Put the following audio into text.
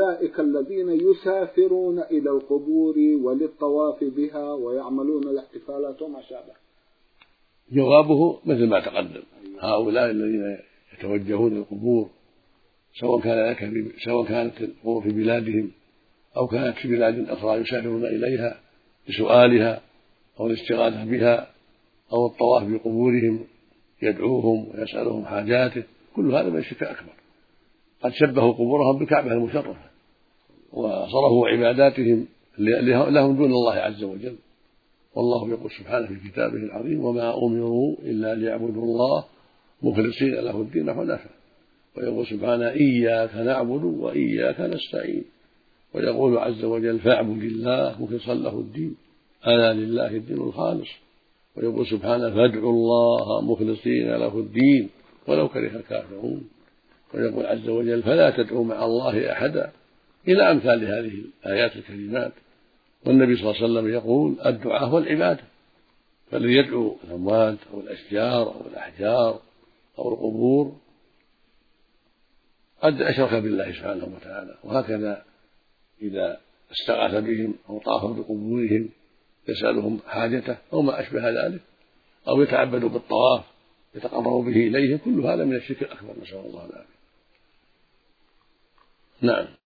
أولئك الذين يسافرون إلى القبور وللطواف بها ويعملون الاحتفالات وما شابه. جوابه مثل ما تقدم، هؤلاء الذين يتوجهون للقبور سواء كانت القبور في بلادهم أو كانت في بلاد أخرى يسافرون إليها لسؤالها أو الاستغاثة بها أو الطواف بقبورهم يدعوهم ويسألهم حاجاته، كل هذا من الشرك الأكبر. قد شبهوا قبورهم بالكعبة المشرفة وصرفوا عباداتهم لهم دون الله عز وجل. والله يقول سبحانه في كتابه العظيم: وما أمروا إلا ليعبدوا الله مخلصين له الدين حنفاء. ويقول سبحانه: إياك نعبد وإياك نستعين. ويقول عز وجل: فاعبد الله مخلصا له الدين ألا لله الدين الخالص. ويقول سبحانه: فادعوا الله مخلصين له الدين ولو كره الكافرون. ويقول عز وجل: فلا تدعوا مع الله أحدا، إلى أمثال هذه الآيات الكريمات. والنبي صلى الله عليه وسلم يقول: الدعاء هو العبادة، فالذي يدعو الأموات أو الأشجار أو الأحجار أو القبور قد أشرك بالله سبحانه وتعالى. وهكذا إذا استغاث بهم أو طاف بقبورهم يسألهم حاجته أو ما أشبه ذلك، أو يتعبد بالطواف يتقرب به إليهم، كل هذا من الشرك الأكبر، نسأل الله العافية. نعم.